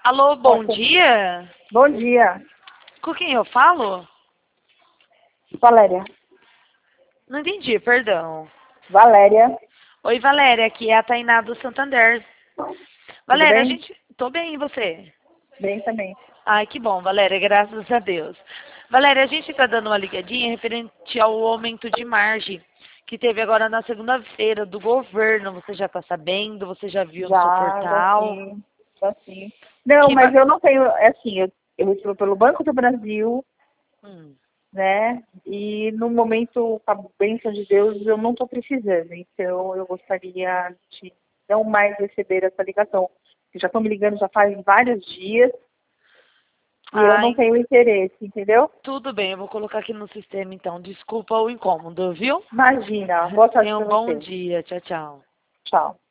Alô, bom dia. Bom dia, Com quem eu falo? Valéria. Não entendi, perdão. Valéria, Oi, Valéria, aqui é a Tainá do Santander. tudo Valéria, a bem? gente... Tô bem, e você? Bem também. Ai, que bom, Valéria, graças a Deus. Valéria, a gente está dando uma ligadinha referente ao aumento de margem que teve agora na segunda-feira do governo. Você já está sabendo? Você já viu no seu Já portal? sim, já sim. Não, Que mas va... eu não tenho, é assim, eu recebo pelo Banco do Brasil, Hum. né? E no momento, com a bênção de Deus, eu não estou precisando. Então, eu gostaria de não mais receber essa ligação. Porque já estão me ligando já faz vários dias e eu não Ai, tenho interesse, entendeu? tudo bem, eu vou colocar aqui no sistema então. Desculpa o incômodo, viu? Imagina, boa sorte Tenha um para bom você. dia. Tchau, tchau. Tchau.